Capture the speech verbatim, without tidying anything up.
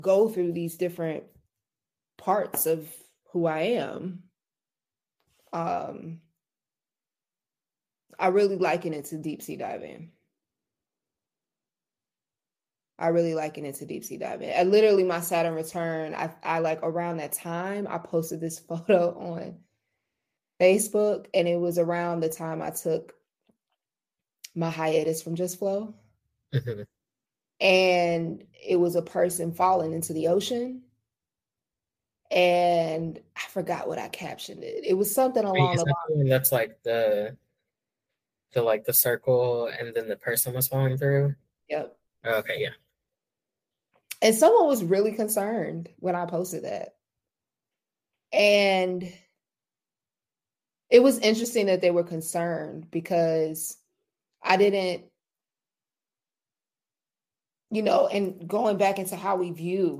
go through these different parts of who I am. Um, I really liken it to deep sea diving. I really liken it to deep sea diving. And literally my Saturn return, I, I like around that time, I posted this photo on Facebook, and it was around the time I took my hiatus from Just Flow. Mm-hmm. And it was a person falling into the ocean. And I forgot what I captioned it. It was something along Wait, is the that the one that's like the the like the circle and then the person was falling through? Yep. Okay, yeah. And someone was really concerned when I posted that. And it was interesting that they were concerned because I didn't, you know, and going back into how we view